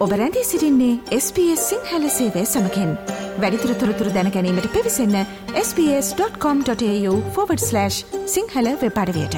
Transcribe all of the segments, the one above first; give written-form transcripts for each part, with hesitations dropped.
ඔබ රැඳී සිටින්නේ SBS සිංහල සේවය සමගින්. වැඩිදුර තොරතුරු දැන ගැනීමට පිවිසන්න sbs.com.au/සිංහල වෙබ් අඩවියට.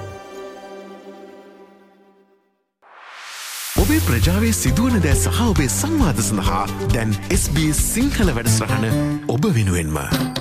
ඔබේ ප්‍රජාවේ සිදුවන දෑ සහ ඔබේ සංවාද සඳහා දැන් SBS සිංහල වැඩසටහන ඔබ වෙනුවෙන්ම.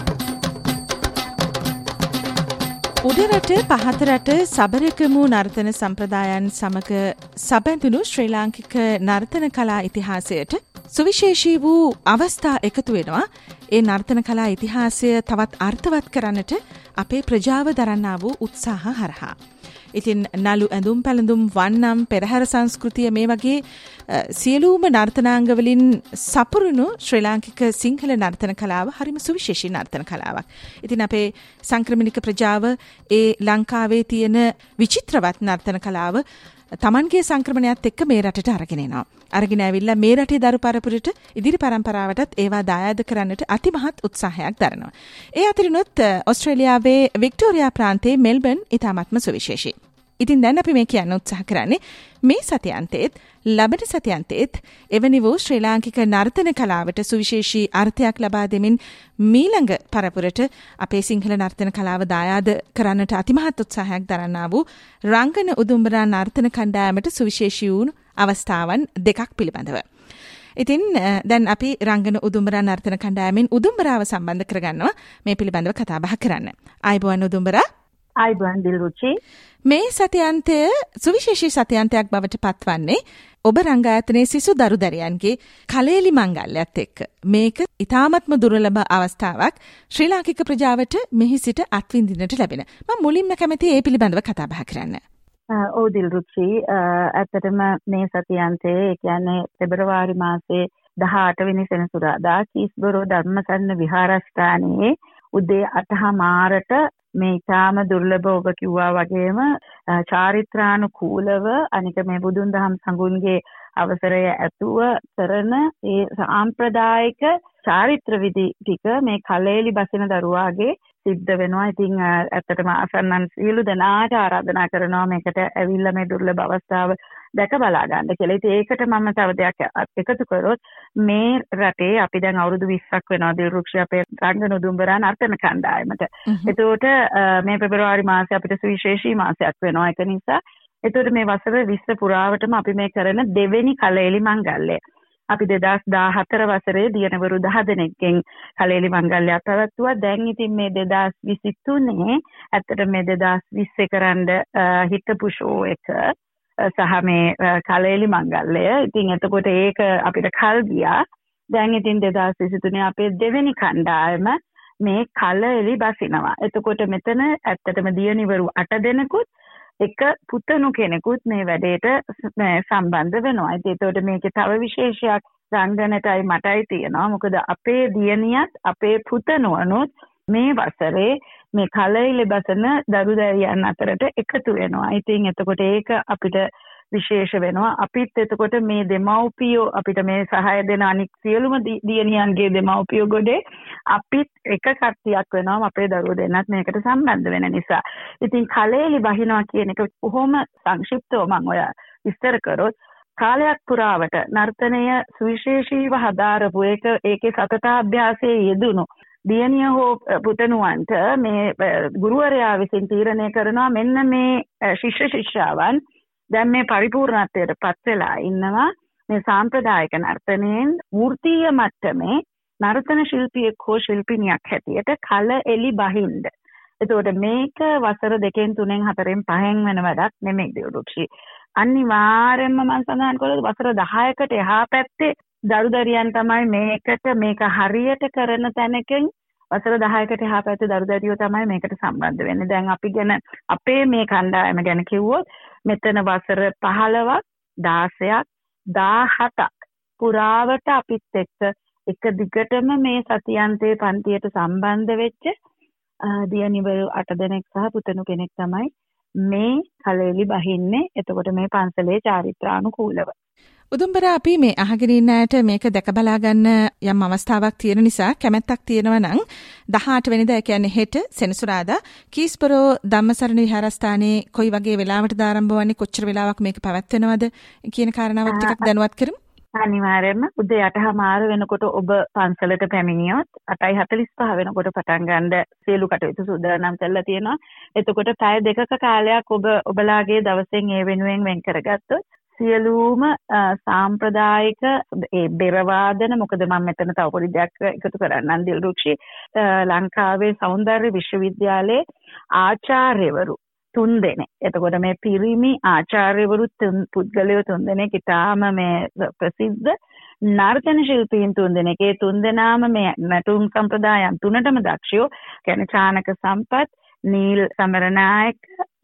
උඩරට පහතරට සබරකමු නර්තන සම්ප්‍රදායන් සමග සබැඳුණු ශ්‍රී ලාංකික නර්තන කලා ඉතිහාසයට සුවිශේෂී වූ අවස්ථා එකතු වෙනවා. ඒ නර්තන කලා ඉතිහාසය තවත් අර්ථවත් කරන්නට අපේ ප්‍රජාව දරන්නා වූ උත්සාහ හරහා. ඉතින් නළු ඇඳුම් පැළඳුම් වන්නම් පෙරහැර සංස්කෘතිය මේ වගේ සියලුම නර්තනාංගවලින් සපුරුණු ශ්‍රී ලාංකික සිංහල නර්තන කලාව හරිම සුවිශේෂී නර්තන කලාවක්. ඉතින් අපේ සංක්‍රමණික ප්‍රජාව ඒ ලංකාවේ තියෙන විචිත්‍රවත් නර්තන කලාව තමන්ගේ සංක්‍රමණයත් එක්ක මේ රටට අරගෙන එනවා. අරගෙන ඇවිල්ලා මේ රටේ දරු පරපුරට ඉදිරි පරම්පරාවටත් ඒවා දායාද කරන්නට අතිමහත් උත්සාහයක් දරනවා. ඒ අතරිනුත් ඔස්ට්‍රේලියාවේ වික්ටෝරියා ප්‍රාන්තයේ මෙල්බර්න් ඉතාමත්ම සුවිශේෂී. ඉතින් දැන් අපි මේ කියන්න උත්සාහ කරන්නේ මේ සතියන්තයේත් ලබන සතියන්තයේත් එවැනි වූ ශ්‍රී ලාංකික නර්තන කලාවට සුවිශේෂී අර්ථයක් ලබා දෙමින් මීළඟ පරපුරට අපේ සිංහල නර්තන කලාව දායාද කරන්නට අතිමහත් උත්සාහයක් දරන්නා වූ රංගන උදුම්බරා නර්තන කණ්ඩායමට සුවිශේෂී වූ අවස්ථාවන් දෙකක් පිළිබඳව. ඉතින් දැන් අපි රංගන උදුම්බරා නර්තන කණ්ඩායමෙන් උදුම්බරාව සම්බන්ධ කරගන්නවා මේ පිළිබඳව කතා බහ කරන්න. ආයුබෝවන් උදුම්බරා. ආයුබෝවන් දිල්රුචි. මේ සතියන්තය සුවිශේෂී සතියන්තයක් බවට පත්වන්නේ ඔබ රංගායතනයේ සිසු දරුදරියන්ගේ කලේලි මංගල්‍යයත් එක්ක. මේක ඉතාමත්ම දුර්ලභ අවස්ථාවක් ශ්‍රී ලාංකික ප්‍රජාවට මෙහි සිට අත්විඳින්නට ලැබෙන. මම මුලින්ම කැමති ඒ පිළිබඳව කතා බහ කරන්න. ඔව් දිල්රුචි, ඇත්තටම මේ සතියන්තයේ ඒ කියන්නේ පෙබරවාරි මාසයේ 18 වෙනි සෙනසුරාදා කීස්බරෝ ධර්මසරණ විහාරස්ථානයේ උදේ 8:00 මේ ඉතාම දුර්ලභ ඔබ කිව්වා වගේම චාරිත්‍රානුකූලව අනික මේ බුදුන් දහම් සංගුණගේ අවසරය ඇතුව කරන ඒ සාම්ප්‍රදායික චාරිත්‍ර විධි ටික මේ කලේලි බසින දරුවාගේ සිද්ධ වෙනවා. ඉතින් ඇත්තටම අසන්නන් සියලු දෙනාට ආරාධනා කරනවා මේකට ඇවිල්ලා මේ දුර්ලභ අවස්ථාව දැක බලා ගන්න කියලා. ඉතින් ඒකට මම තව දෙයක් එකතු කරොත් මේ රටේ අපි දැන් අවුරුදු 20ක් වෙනවා දිල්රුක්ෂ අපේ රංගන උදුම්බරා නර්තන කණ්ඩායමට. එතකොට මේ පෙබරවාරි මාසය අපිට සුවිශේෂී මාසයක් වෙනවා. ඒක නිසා එතකොට මේ වසර 20 පුරාවටම අපි මේ කරන දෙවෙනි කලේලි මංගල්‍යය. අපි 2014 වසරේ දියණවරු 10 දෙනෙක්ගෙන් කලේලි මංගල්‍යය පැවැත්වුවා. දැන් ඉතින් මේ 2023 ඇත්තට මේ 2020 කරන්න හිටපු ෂෝ එක සහ මේ කලේලි මංගල්‍යය. ඉතින් එතකොට ඒක අපිට කල් ගියා. දැන් ඉතින් 2023 අපේ දෙවෙනි කණ්ඩායම මේ කලේලි බසිනවා. එතකොට මෙතන ඇත්තටම දියණිවරු 8 දෙනෙකුත් එක පුතණු කෙනෙකුත් මේ වැඩේට සම්බන්ධ වෙනවා. ඒතකොට මේකේ තව විශේෂයක් රංගනටයි මටයි තියෙනවා. මොකද අපේ දියණියත් අපේ පුතණුවනුත් මේ වසරේ මේ කලේලි බසන දරුදරියන් අතරට එකතු වෙනවා. ඉතින් එතකොට ඒක අපිට විශේෂ වෙනවා. අපිත් එතකොට මේ දෙමව්පියෝ අපිට මේ සහාය දෙන අනික් සියලුම දියණියන්ගේ දෙමව්පියෝ ගොඩේ අපිත් එක කට්ටියක් වෙනවා අපේ දරුවෝ දෙන්නත් මේකට සම්බන්ධ වෙන නිසා. ඉතින් කලේලි බහිනවා කියන එක කොහොම සංක්ෂිප්තව මම ඔය විස්තර කරොත් කාලයක් පුරාවට නර්තනය සුවිශේෂීව හදාරපු ඒකේ සතතාභ්‍යාසයේ යෙදුණු දියණිය හෝ පුතණුවන්ට මේ ගුරුවරයා විසින් තීරණය කරනවා මෙන්න මේ ශිෂ්‍ය ශිෂ්‍යාවන් දැන් මේ පරිපූර්ණත්වයට පත් වෙලා ඉන්නවා මේ සාම්ප්‍රදායික නර්තනයෙන් වෘත්තීය මට්ටමේ නර්තන ශිල්පියෙක් හෝ ශිල්පිනියක් හැටියට කලඑලි බහින්ද. එතකොට මේක වසර 2, 3, 4, 5 වෙන වැඩක් නෙමෙයි දිරුක්ෂි. අනිවාර්යයෙන්ම මම සඳහන් කළොත් වසර 10කට එහා පැත්තේ දරුදරියන් තමයි මේක හරියට කරන තැනකින් වසර 10කට එහා පැත්තේ දරුදරියෝ තමයි මේකට සම්බන්ධ වෙන්නේ. දැන් අපි ගැන අපේ මේ කණ්ඩායම ගැන කිව්වොත් මෙතන වසර 15ක් 16ක් 17ක් පුරාවට අපිත් එක්ක එක දිගටම මේ සතියන්තේ පන්තියට සම්බන්ධ වෙච්ච දියණිවරු 8 දෙනෙක් සහ පුතණු කෙනෙක් තමයි මේ කලේලි බහින්නේ. එතකොට මේ පන්සලේ චාරිත්‍රානුකූලව. උදුම්බරා අපි මේ අහගෙන ඉන්න අයට මේක දැක බලා ගන්න යම් අවස්ථාවක් තියෙන නිසා කැමැත්තක් තියෙනවා නම් 18 වෙනිදා ඒ කියන්නේ හෙට සෙනසුරාදා කීස්බරෝ ධම්මසරණ විහාරස්ථානයේ කොයි වගේ වෙලාවටද ආරම්භ වන්නේ කොච්චර වෙලාවක් මේක පැවැත්වෙනවද කියන කාරණාවත් ටිකක් දැනුවත් කරමු. අනිවාර්යයෙන්ම උදේ 8:00 වෙනකොට ඔබ පන්සලට පැමිණියොත් 8:45 වෙනකොට පටන් ගන්න සියලු කටයුතු සූදානම් කරලා තියෙනවා. එතකොට පැය දෙකක කාලයක් ඔබලාගේ දවසෙන් ඒ වෙනුවෙන් වෙන් කරගත්තොත් සියලුම සාම්ප්‍රදායික ඒ බෙර වාදන මොකද මම මෙතන තව පොඩි දෙයක් එකතු කරන්නම් දිල්රුක්ෂි ලංකාවේ සෞන්දර්ය විශ්වවිද්‍යාලයේ ආචාර්යවරු 3 දෙනෙක්. එතකොට මේ පිරිමි ආචාර්යවරු පුද්ගලයෝ 3 දෙනෙක් ඉතාම මේ ප්‍රසිද්ධ නර්තන ශිල්පීන් 3 දෙනෙක්. ඒ 3 දෙනාම මේ නටුම් සම්ප්‍රදායන් 3ටම දක්ෂයෝ. කියන්නේ චානක සම්පත්, නීල් සමරනායක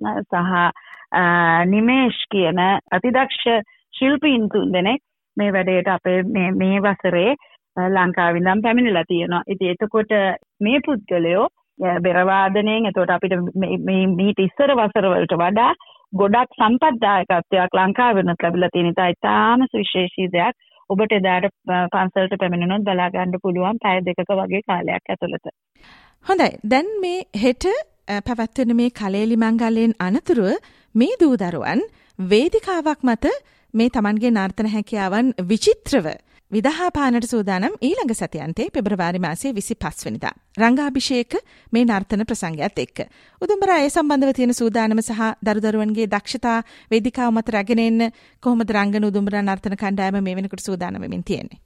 සහ නිමේෂ් කියන අතිදක්ෂ ශිල්පීන් 3 දෙනෙක් මේ වැඩේට අපේ මේ වසරේ ලංකාවේ ඉඳන් පැමිණලා තියෙනවා. ඉතින් එතකොට මේ පුද්ගලයෝ බෙර වාදනයෙන් එතකොට අපිට මේ ඉස්සර වසර වලට වඩා ගොඩක් සම්පත්දායකත්වයක් ලංකාවෙනුත් ලැබිලා තියෙන ඉතාම සුවිශේෂී දෙයක්. ඔබට එදාට පන්සලට පැමිණෙනොත් බලා ගන්න පුළුවන් පැය දෙකක වගේ කාලයක් ඇතුළත. හොඳයි. දැන් මේ හෙට පැවැත්වෙන මේ කලේලි මංගල්‍යයෙන් අනතුරුව මේ දූ දරුවන් වේදිකාවක් මත මේ Tamanගේ නර්තන හැකියාවන් විචිත්‍රව විදහා පානට සූදානම් ඊළඟ සතියන්තේ පෙබරවාරි මාසයේ 25 වෙනිදා රංගාභිෂේක මේ නර්තන ප්‍රසංගයත් එක්ක උදුම්බර ඒ සම්බන්ධව තියෙන සූදානම සහ දරුදරුවන්ගේ දක්ෂතා වේදිකාව මත රැගෙන එන්න කොහොමද රංගන උදුම්බර නර්තන කණ්ඩායම මේ වෙනකොට සූදානම් වෙමින් තියෙන්නේ?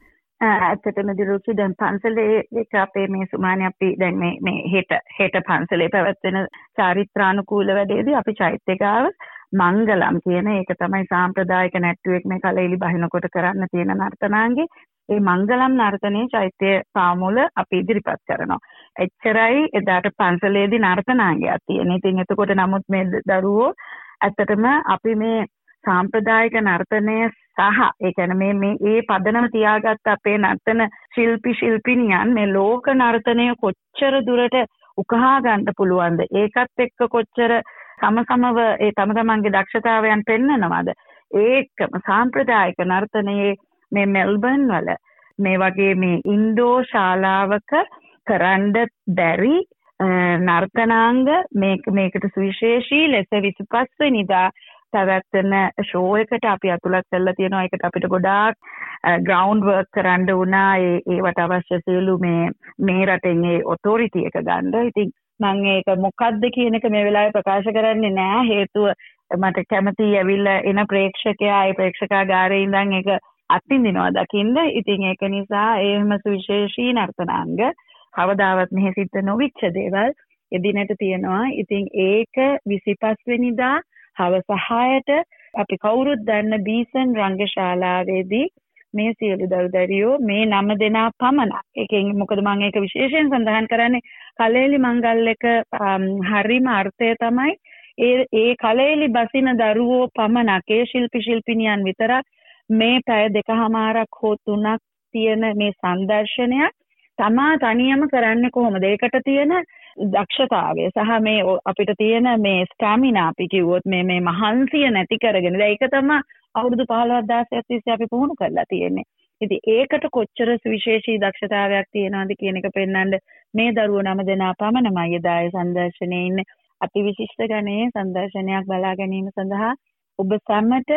ඇත්තටම දිරුචි දැන් පන්සලේ එක අපේ මේ සුමානේ අපි දැන් මේ හෙට පන්සලේ පැවැත්වෙන චාරිත්‍රානුකූල වැඩේදී අපි චෛත්‍ය ගාව මංගලම් කියන ඒක තමයි සාම්ප්‍රදායික නැට්ටුවෙක් මේ කලෙලි බහිනකොට කරන්න තියෙන නර්තනාංගේ. ඒ මංගලම් නර්තනයේ චෛත්‍ය පාමුල අපි ඉදිරිපත් කරනවා. එච්චරයි එදාට පන්සලේදී නර්තනාංගයක් තියෙන. ඉතින් එතකොට නමුත් මේ දරුවෝ ඇත්තටම අපි මේ සාම්ප්‍රදායික නර්තනය සහ ඒ කියන්නේ මේ පදනම තියාගත්ත අපේ නර්තන ශිල්පිනියන් මේ ලෝක නර්තනය කොච්චර දුරට උකහා ගන්න පුළුවන්ද? ඒකත් එක්ක කොච්චර සමසමව ඒ තමන්ගේ දක්ෂතාවයන් පෙන්නනවාද? ඒකම සාම්ප්‍රදායික නර්තනයේ මේ මෙල්බර්න් වල මේ වගේ මේ ඉන්ඩෝ ශාලාවක කරන්න බැරි නර්තනාංග මේකට සුවිශේෂී ලෙස 25 වෙනිදා පැවැත්වෙන ෂෝ එකට අපි අතුලත් කරලා තියෙනවා. ඒකට අපිට ගොඩාක් ග්‍රවුන්ඩ් වර්ක් කරන්න වුණා. ඒවට අවශ්‍ය සියලු මේ රටෙන් ඒ ඔතොරිටි එක ගන්න. ඉතින් මම ඒක මොකද්ද කියන එක මේ වෙලාවේ ප්‍රකාශ කරන්නේ නෑ. හේතුව මට කැමතියි ඇවිල්ලා එන ප්‍රේක්ෂකයා ඒ ප්‍රේක්ෂකාගාරේ ඉඳන් ඒක අත්විඳිනවා දකින්න. ඉතින් ඒක නිසා එහෙම සුවිශේෂී නර්තනාංග කවදාවත් මෙහි සිද්ධ නොවිච්ච දේවල් එදිනට තියෙනවා. ඉතින් ඒක 25 වෙනිදා හවස 6ට අපි කවුරුත් දන්න බීසන් රංගශාලාවේදී මේ සියලු දරුදරියෝ මේ 9 දෙනා පමණක්. ඒකෙන් මොකද මම ඒක විශේෂයෙන් සඳහන් කරන්නේ කලෙලි මංගල්‍යක හරිම අර්ථය තමයි ඒ කලෙලි බසින දරුවෝ පමණක් ඒ ශිල්පිනියන් විතරක් මේ පැය 2:00 හෝ 3ක් තියෙන මේ සංදර්ශනයක් තමා තනියම කරන්නේ කොහොමද? ඒකට තියෙන දක්ෂතාවය සහ මේ අපිට තියෙන මේ ස්ටැමිනා අපි කිව්වොත් මේ මහන්සිය නැති කරගෙන දැන් ඒක තමයි අවුරුදු 15,000ක් තිස්සේ අපි පුහුණු කරලා තියෙන්නේ. ඉතින් ඒකට කොච්චර සුවිශේෂී දක්ෂතාවයක් තියෙනවද කියන එක පෙන්වන්න මේ දරුවෝ 9 දෙනා පමණමයි එදා ඒ සංදර්ශනයේ ඉන්නේ. අතිවිශිෂ්ට ගණයේ සංදර්ශනයක් බලා ගැනීම සඳහා ඔබ සැමට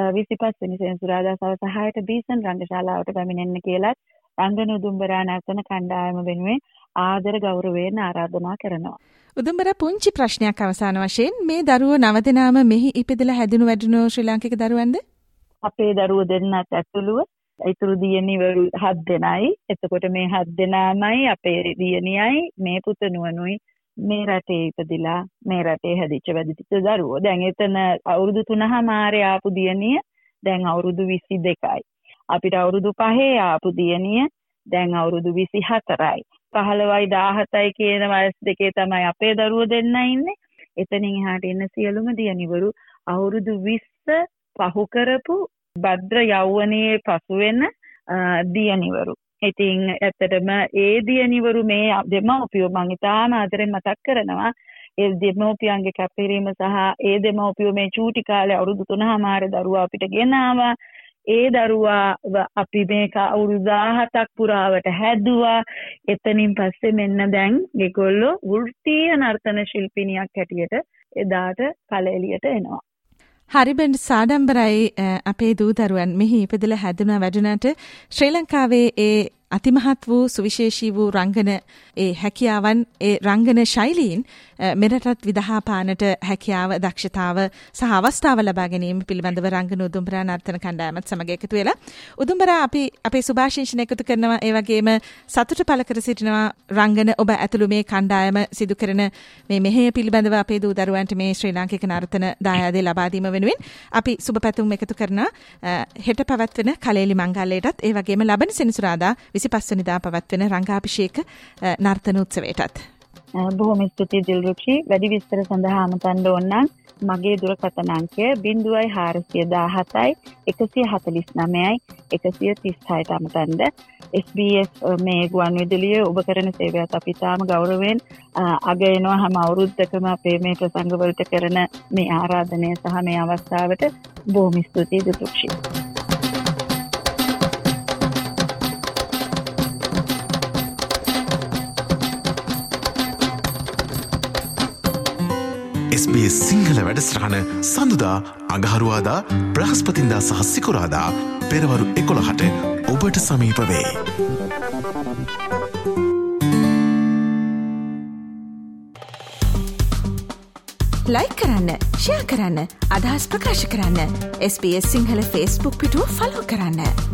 25 වෙනි සෙනසුරාදා සවස් 6ට බීසන් රංගශාලාවට පැමිණෙන්න කියලා රංගන උදුම්බරා නර්තන කණ්ඩායම වෙනුවෙන් ආදර ගෞරවයෙන් ආරාධනා කරනවා. උදුම්බරා පුංචි ප්‍රශ්නයක් අවසාන වශයෙන් මේ දරුවෝ 9 දෙනාම මෙහි ඉපදලා හැදුණු වැඩුණු ශ්‍රී ලාංකික දරුවන්ද? අපේ දරුවෝ දෙන්නත් ඇතුළුව ඉතුරු දියණිවරු 7 දෙනයි. එතකොට මේ 7 දෙනාමයි අපේ දියණියයි මේ පුතණුවනුයි මේ රටේ ඉපදිලා මේ රටේ හැදිච්ච වැඩිච්ච දරුවෝ. දැන් එතන අවුරුදු 3:00 ආපු දියණිය දැන් අවුරුදු 22යි. අපිට අවුරුදු 5 ආපු දියණිය දැන් අවුරුදු 24යි. 15යි 17යි කියන වයස් දෙකේ තමයි අපේ දරුවෝ දෙන්න ඉන්නේ. එතනින් එහාට ඉන්න සියලුම දියණිවරු අවුරුදු 20 පහු කරපු භද්‍ර යෞවනයේ පසු වෙන දියණිවරු. ඉතින් ඇත්තටම ඒ දියණිවරු මේ දෙමව්පියෝ මම ඉතාම ආදරෙන් මතක් කරනවා. ඒ දෙමව්පියන්ගේ කැපකිරීම සහ ඒ දෙමව්පියෝ මේ චූටි කාලේ අවුරුදු 3:00 දරුවා අපිට ගෙනාවා. ඒ දරුවා අපි මේක අවුරුදු 17ක් පුරාවට හැදුවා. එතනින් පස්සේ මෙන්න දැන් ඒගොල්ලෝ වෘත්තීය නර්තන ශිල්පිනියක් හැටියට එදාට කලෙලියට එනවා. හරිබෙන්ඩ් සාඩම්බරයි අපේ දූදරුවන් මෙහි ඉපදලා හැදුනා වැඩුණාට ශ්‍රී ලංකාවේ ඒ අතිමහත් වූ සුවිශේෂී වූ රංගන ඒ හැකියාවන් ඒ රංගන ශෛලීන් මෙරටත් විදහා පානට හැකියාව දක්ෂතාව සහ අවස්ථාව ලබා ගැනීම පිළිබඳව රංගන උදුම්බරා නර්තන කණ්ඩායමත් සමග එකතු වෙලා උදුම්බරා අපි අපේ සුභාශිංසන එකතු කරනවා ඒ වගේම සතුට පළ කර සිටිනවා රංගන ඔබ ඇතුළු මේ කණ්ඩායම සිදු කරන මේ මෙහෙය පිළිබඳව අපේ දූ දරුවන්ට මේ ශ්‍රී ලාංකික නර්තන දායාදේ ලබා දීම වෙනුවෙන් අපි සුබ පැතුම් එකතු කරනවා හෙට පැවැත්වෙන කලේලි මංගල්‍යයටත් ඒ වගේම ලබන සෙනසුරාදා 25 වෙනිදා පවත්වන රංගාභිෂේක නර්තන උත්සවයටත්. බොහොම ස්තුතියි දිල්රුක්ෂි. වැඩි විස්තර සඳහා අමතන්න ඕන නම් මගේ දුරකථන අංකය 0417 149 136ට අමතන්න. SBS මේ ගුවන්විදුලිය ඔබ කරන සේවයත් අපි තාම ගෞරවයෙන් අගයනවා. හැම අවුරුද්දකම අපේ මේ ප්‍රසංග වලට කරන මේ ආරාධනය සහ මේ අවස්ථාවට බොහොම ස්තුතියි දිල්රුක්ෂි. SBS සිංහල වැඩසටහන සඳුදා අඟහරුවාදා බ්‍රහස්පතින්දා සහ සිකුරාදා පෙරවරු 11ට ඔබට සමීප වේ. ලයික් කරන්න, ෂෙයා කරන්න, අදහස් ප්‍රකාශ කරන්න. SBS සිංහල Facebook පිටුව ෆලෝ කරන්න.